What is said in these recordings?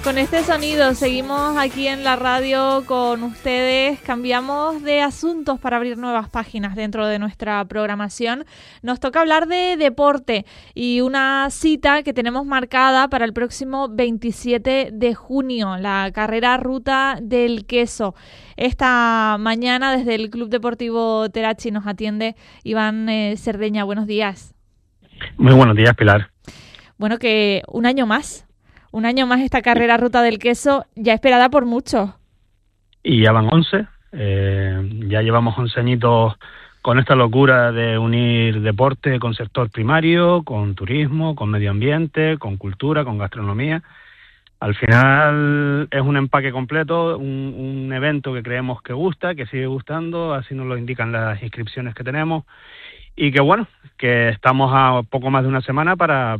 Con este sonido seguimos aquí en la radio con ustedes. Cambiamos de asuntos para abrir nuevas páginas dentro de nuestra programación. Nos toca hablar de deporte y una cita que tenemos marcada para el próximo 27 de junio, la carrera Ruta del Queso. Esta mañana desde el Club Deportivo Terachi nos atiende Iván Cerdeña. Buenos días. Muy buenos días, Pilar. Bueno, que un año más esta carrera Ruta del Queso, ya esperada por muchos. Y ya van 11, ya llevamos 11 añitos con esta locura de unir deporte con sector primario, con turismo, con medio ambiente, con cultura, con gastronomía. Al final es un empaque completo, un evento que creemos que gusta, que sigue gustando, así nos lo indican las inscripciones que tenemos. Y que bueno, que estamos a poco más de una semana para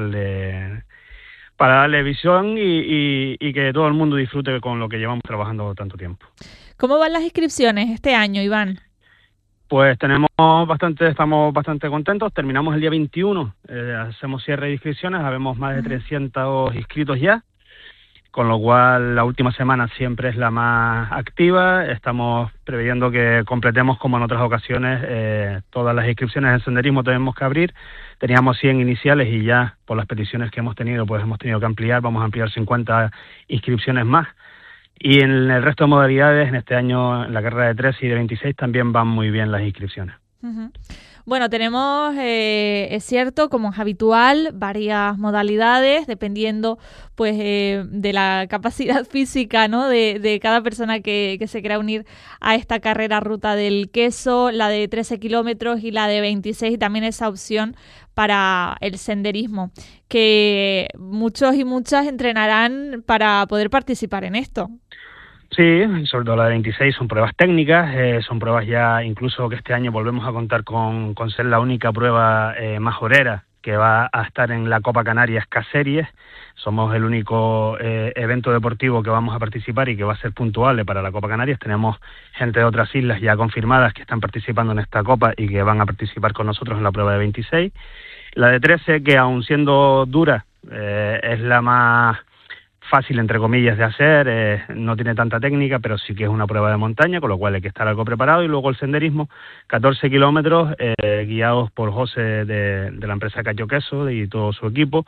darle visión y que todo el mundo disfrute con lo que llevamos trabajando tanto tiempo. ¿Cómo van las inscripciones este año, Iván? Pues estamos bastante contentos. Terminamos el día 21, hacemos cierre de inscripciones, habemos más de 300 inscritos ya, con lo cual la última semana siempre es la más activa. Estamos previendo que completemos, como en otras ocasiones, todas las inscripciones en senderismo tenemos que abrir. Teníamos 100 iniciales y ya por las peticiones que hemos tenido, pues hemos tenido que ampliar. Vamos a ampliar 50 inscripciones más. Y en el resto de modalidades, en este año, en la carrera de 3 y de 26, también van muy bien las inscripciones. Uh-huh. Bueno, tenemos, es cierto, como es habitual, varias modalidades, dependiendo pues de la capacidad física, ¿no? de cada persona que se quiera unir a esta carrera Ruta del Queso, la de 13 kilómetros y la de 26, y también esa opción para el senderismo, que muchos y muchas entrenarán para poder participar en esto. Sí, sobre todo la de 26 son pruebas técnicas, son pruebas ya incluso que este año volvemos a contar con ser la única prueba majorera que va a estar en la Copa Canarias K-Series. Somos el único evento deportivo que vamos a participar y que va a ser puntuable para la Copa Canarias. Tenemos gente de otras islas ya confirmadas que están participando en esta Copa y que van a participar con nosotros en la prueba de 26. La de 13, que aun siendo dura, es la más fácil, entre comillas, de hacer, no tiene tanta técnica, pero sí que es una prueba de montaña, con lo cual hay que estar algo preparado. Y luego el senderismo, 14 kilómetros, guiados por José de la empresa Cacho Queso y todo su equipo,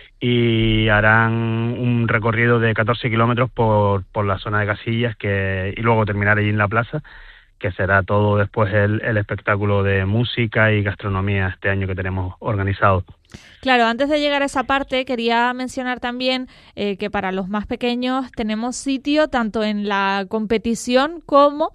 y harán un recorrido de 14 kilómetros por la zona de Casillas, y luego terminar allí en la plaza, que será todo después el espectáculo de música y gastronomía este año que tenemos organizado. Claro, antes de llegar a esa parte, quería mencionar también que para los más pequeños tenemos sitio tanto en la competición como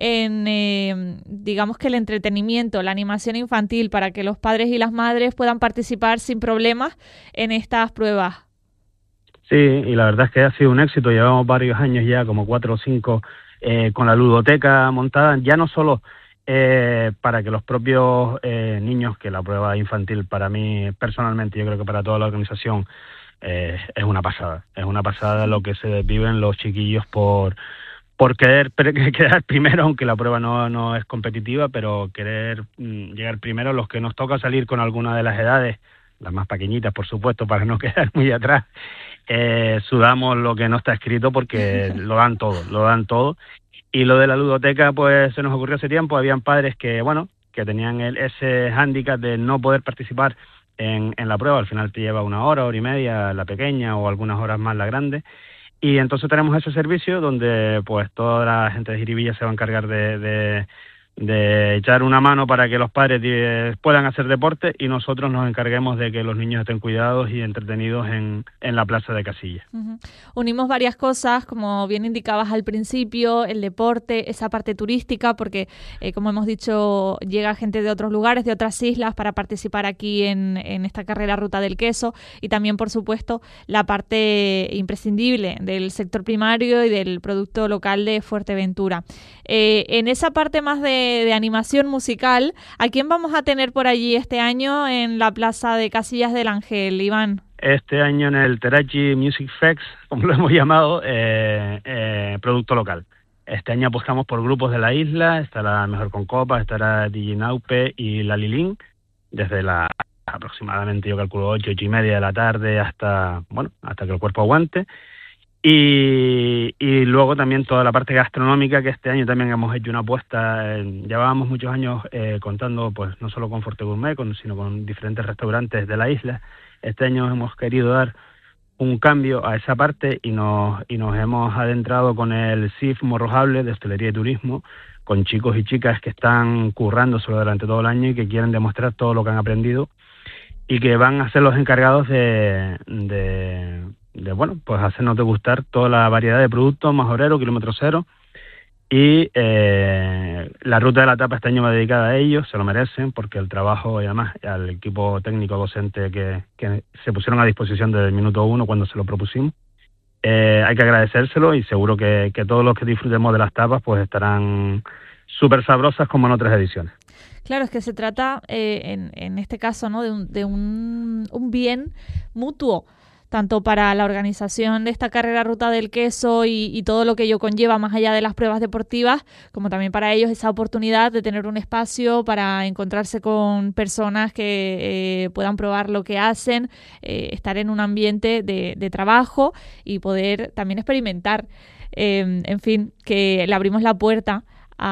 en, digamos que el entretenimiento, la animación infantil, para que los padres y las madres puedan participar sin problemas en estas pruebas. Sí, y la verdad es que ha sido un éxito. Llevamos varios años ya, como 4 o 5, con la ludoteca montada, ya no solo para que los propios niños, que la prueba infantil para mí personalmente, yo creo que para toda la organización es una pasada lo que se viven los chiquillos por querer quedar primero, aunque la prueba no es competitiva, pero querer llegar primero. Los que nos toca salir con alguna de las edades, las más pequeñitas por supuesto, para no quedar muy atrás, sudamos lo que no está escrito porque lo dan todo. Y lo de la ludoteca, pues se nos ocurrió hace tiempo. Habían padres que tenían ese hándicap de no poder participar en la prueba. Al final te lleva 1 hora, hora y media la pequeña, o algunas horas más la grande. Y entonces tenemos ese servicio donde pues toda la gente de Jiribilla se va a encargar de echar una mano para que los padres puedan hacer deporte, y nosotros nos encarguemos de que los niños estén cuidados y entretenidos en la plaza de Casillas. Uh-huh. Unimos varias cosas, como bien indicabas al principio, el deporte, esa parte turística, porque como hemos dicho, llega gente de otros lugares, de otras islas, para participar aquí en esta carrera Ruta del Queso, y también, por supuesto, la parte imprescindible del sector primario y del producto local de Fuerteventura. En esa parte más de animación musical, ¿a quién vamos a tener por allí este año en la plaza de Casillas del Ángel, Iván? Este año en el Terachi Music Fest, como lo hemos llamado, producto local. Este año apostamos por grupos de la isla. Estará Mejor con Copas, estará DJ Naupe y La Lilín, desde aproximadamente, yo calculo, 8 y media de la tarde hasta que el cuerpo aguante. Y luego también toda la parte gastronómica, que este año también hemos hecho una apuesta. Llevábamos muchos años contando pues no solo con Forte Gourmet, sino con diferentes restaurantes de la isla. Este año hemos querido dar un cambio a esa parte y nos hemos adentrado con el CIF Morrojable de Hostelería y Turismo, con chicos y chicas que están currándoselo durante todo el año y que quieren demostrar todo lo que han aprendido y que van a ser los encargados de bueno, pues hacernos degustar toda la variedad de productos, Majorero, Kilómetro Cero, y la ruta de la tapa este año va dedicada a ellos, se lo merecen, porque el trabajo y además al equipo técnico docente que se pusieron a disposición desde el minuto 1 cuando se lo propusimos, hay que agradecérselo y seguro que todos los que disfrutemos de las tapas pues estarán súper sabrosas como en otras ediciones. Claro, es que se trata, en este caso, ¿no?, de un bien mutuo, tanto para la organización de esta carrera Ruta del Queso y todo lo que ello conlleva más allá de las pruebas deportivas, como también para ellos esa oportunidad de tener un espacio para encontrarse con personas que puedan probar lo que hacen, estar en un ambiente de trabajo y poder también experimentar. En fin, que le abrimos la puerta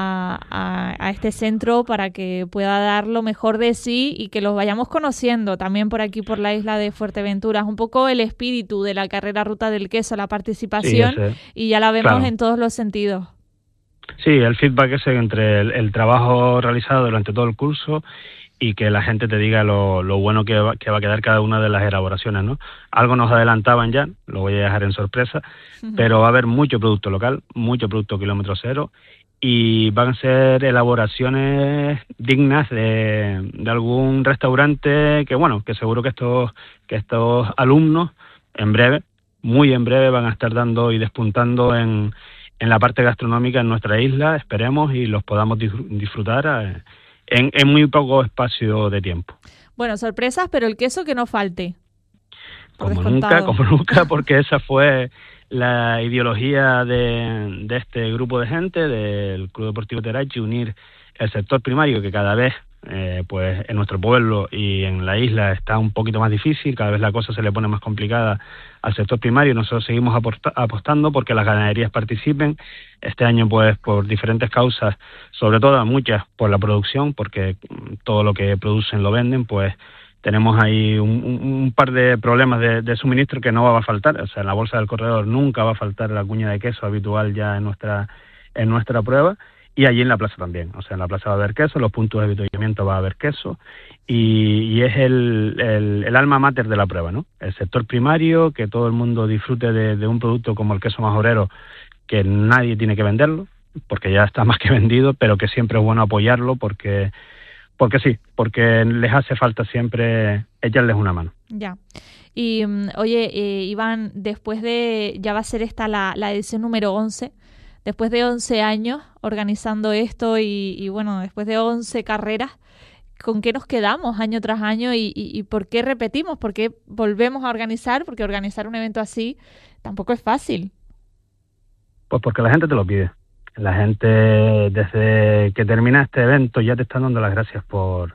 a este centro para que pueda dar lo mejor de sí y que los vayamos conociendo también por aquí, por la isla de Fuerteventura. Es un poco el espíritu de la carrera Ruta del Queso, la participación, sí, y ya la vemos, claro, en todos los sentidos. Sí, el feedback ese entre el trabajo realizado durante todo el curso y que la gente te diga lo bueno que va a quedar cada una de las elaboraciones, ¿no? Algo nos adelantaban ya, lo voy a dejar en sorpresa, pero va a haber mucho producto local, mucho producto Kilómetro Cero, y van a ser elaboraciones dignas de algún restaurante que, bueno, que seguro que estos alumnos en breve, muy en breve, van a estar dando y despuntando en la parte gastronómica en nuestra isla, esperemos, y los podamos disfrutar en muy poco espacio de tiempo. Bueno, sorpresas, pero el queso que no falte. Como nunca, porque esa fue la ideología de este grupo de gente, del Club Deportivo Terachi, unir el sector primario, que cada vez pues en nuestro pueblo y en la isla está un poquito más difícil, cada vez la cosa se le pone más complicada al sector primario. Nosotros seguimos apostando porque las ganaderías participen. Este año pues por diferentes causas, sobre todo muchas por la producción, porque todo lo que producen lo venden, pues tenemos ahí un par de problemas de suministro que no va a faltar. O sea, en la bolsa del corredor nunca va a faltar la cuña de queso habitual ya en nuestra prueba, y allí en la plaza también. O sea, en la plaza va a haber queso, en los puntos de avituallamiento va a haber queso, y es el alma mater de la prueba, ¿no? El sector primario, que todo el mundo disfrute de un producto como el queso Majorero, que nadie tiene que venderlo, porque ya está más que vendido, pero que siempre es bueno apoyarlo porque sí, porque les hace falta siempre echarles una mano. Ya. Y oye, Iván, después ya va a ser esta la edición número 11, después de 11 años organizando esto y bueno, después de 11 carreras, ¿con qué nos quedamos año tras año y por qué repetimos? ¿Por qué volvemos a organizar? Porque organizar un evento así tampoco es fácil. Pues porque la gente te lo pide. La gente, desde que termina este evento, ya te están dando las gracias por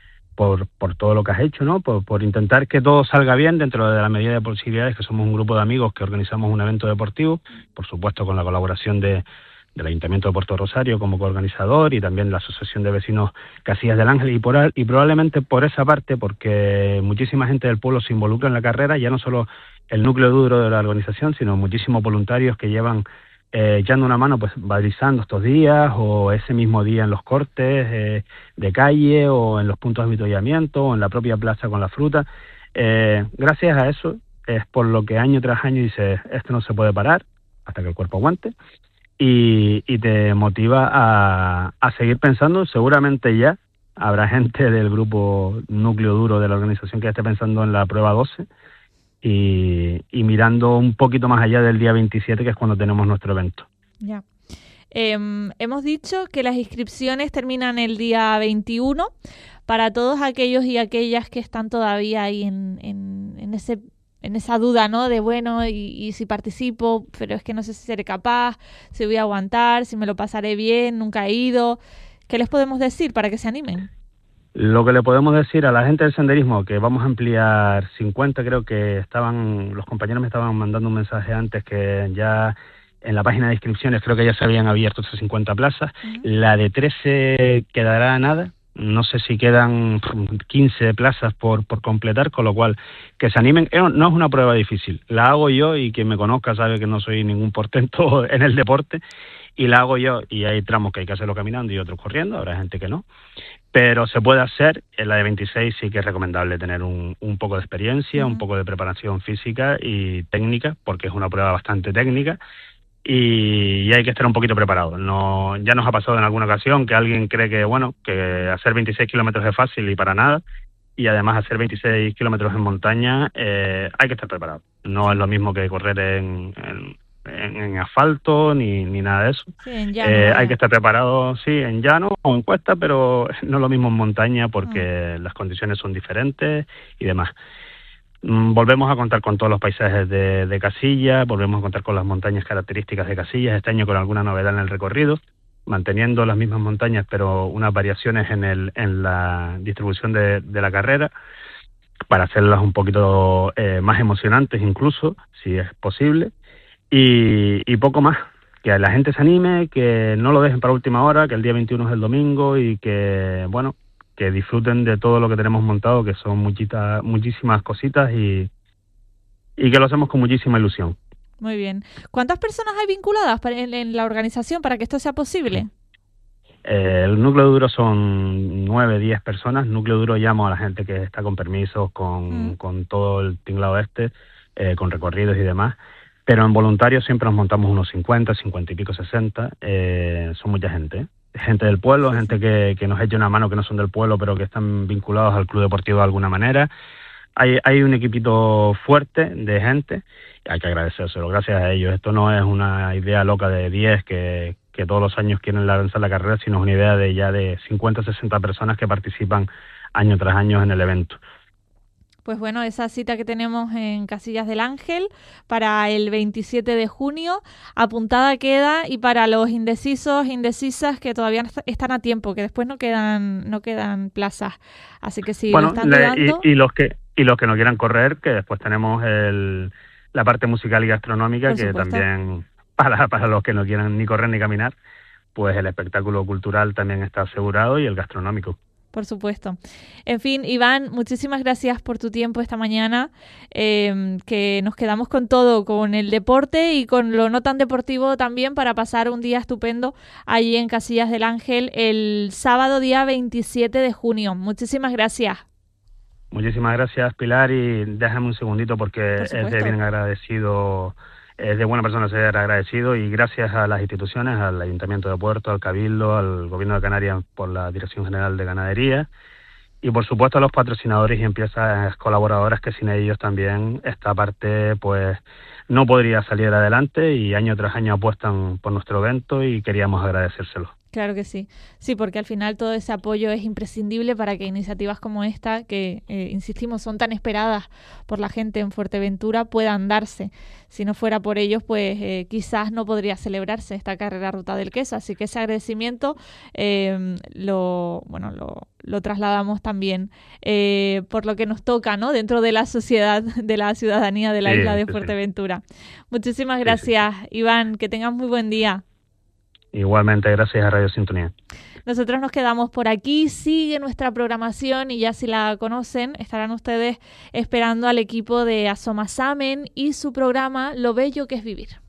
todo lo que has hecho, ¿no? Por intentar que todo salga bien dentro de la medida de posibilidades, que somos un grupo de amigos que organizamos un evento deportivo, por supuesto con la colaboración del Ayuntamiento de Puerto Rosario como coorganizador y también la Asociación de Vecinos Casillas del Ángel, y probablemente por esa parte, porque muchísima gente del pueblo se involucra en la carrera, ya no solo el núcleo duro de la organización, sino muchísimos voluntarios que llevan echando una mano, pues balizando estos días o ese mismo día en los cortes de calle o en los puntos de avituallamiento o en la propia plaza con la fruta. Gracias a eso es por lo que año tras año dices, esto no se puede parar hasta que el cuerpo aguante, y te motiva a seguir pensando. Seguramente ya habrá gente del grupo núcleo duro de la organización que esté pensando en la prueba 12, y mirando un poquito más allá del día 27, que es cuando tenemos nuestro evento. Ya. Hemos dicho que las inscripciones terminan el día 21. Para todos aquellos y aquellas que están todavía ahí en esa duda, ¿no? De bueno, y si participo, pero es que no sé si seré capaz, si voy a aguantar, si me lo pasaré bien, nunca he ido. ¿Qué les podemos decir para que se animen? Lo que le podemos decir a la gente del senderismo, que vamos a ampliar 50, creo que los compañeros me estaban mandando un mensaje antes que ya en la página de inscripciones creo que ya se habían abierto esas 50 plazas. La de 13 quedará nada. No sé si quedan 15 plazas por completar, con lo cual que se animen. No es una prueba difícil, la hago yo y quien me conozca sabe que no soy ningún portento en el deporte y la hago yo, y hay tramos que hay que hacerlo caminando y otros corriendo, habrá gente que no, pero se puede hacer. En la de 26 sí que es recomendable tener un poco de experiencia, un poco de preparación física y técnica, porque es una prueba bastante técnica. Y hay que estar un poquito preparado. No, ya nos ha pasado en alguna ocasión que alguien cree que hacer 26 kilómetros es fácil y para nada, y además hacer 26 kilómetros en montaña hay que estar preparado. No es lo mismo que correr en asfalto ni nada de eso. Sí, en llano, hay que estar preparado, sí, en llano o en cuesta, pero no es lo mismo en montaña porque las condiciones son diferentes y demás. Volvemos a contar con todos los paisajes de Casillas, volvemos a contar con las montañas características de Casillas, este año con alguna novedad en el recorrido, manteniendo las mismas montañas, pero unas variaciones en la distribución de la carrera, para hacerlas un poquito más emocionantes incluso, si es posible, y poco más. Que la gente se anime, que no lo dejen para última hora, que el día 21 es el domingo y que, que disfruten de todo lo que tenemos montado, que son muchísimas cositas y que lo hacemos con muchísima ilusión. Muy bien. ¿Cuántas personas hay vinculadas en la organización para que esto sea posible? El núcleo duro son 9, 10 personas. Núcleo duro llamo a la gente que está con permisos, con todo el tinglado con recorridos y demás. Pero en voluntarios siempre nos montamos unos 50 y pico, 60. Son mucha gente, ¿eh? Gente del pueblo, gente que nos echa una mano, que no son del pueblo, pero que están vinculados al club deportivo de alguna manera. Hay un equipito fuerte de gente, y hay que agradecérselo, gracias a ellos. Esto no es una idea loca de 10 que todos los años quieren lanzar la carrera, sino es una idea de 50 o 60 personas que participan año tras año en el evento. Pues bueno, esa cita que tenemos en Casillas del Ángel para el 27 de junio, apuntada queda, y para los indecisos, indecisas que todavía están a tiempo, que después no quedan plazas. Así que si lo están dudando... Y los que no quieran correr, que después tenemos la parte musical y gastronómica, que también para los que no quieran ni correr ni caminar, pues el espectáculo cultural también está asegurado y el gastronómico. Por supuesto. En fin, Iván, muchísimas gracias por tu tiempo esta mañana, que nos quedamos con todo, con el deporte y con lo no tan deportivo también, para pasar un día estupendo allí en Casillas del Ángel el sábado día 27 de junio. Muchísimas gracias. Muchísimas gracias, Pilar, y déjame un segundito porque es de bien agradecido. Es de buena persona ser agradecido, y gracias a las instituciones, al Ayuntamiento de Puerto, al Cabildo, al Gobierno de Canarias por la Dirección General de Ganadería y por supuesto a los patrocinadores y empresas colaboradoras, que sin ellos también esta parte pues no podría salir adelante, y año tras año apuestan por nuestro evento y queríamos agradecérselo. Claro que sí. Sí, porque al final todo ese apoyo es imprescindible para que iniciativas como esta, que insistimos, son tan esperadas por la gente en Fuerteventura, puedan darse. Si no fuera por ellos, pues quizás no podría celebrarse esta carrera Ruta del Queso. Así que ese agradecimiento lo trasladamos también por lo que nos toca, ¿no? Dentro de la sociedad, de la ciudadanía de la isla de Fuerteventura. Muchísimas gracias, Iván. Que tengas muy buen día. Igualmente, gracias a Radio Sintonía. Nosotros nos quedamos por aquí, sigue nuestra programación y ya si la conocen, estarán ustedes esperando al equipo de Asomasamen y su programa Lo Bello que es Vivir.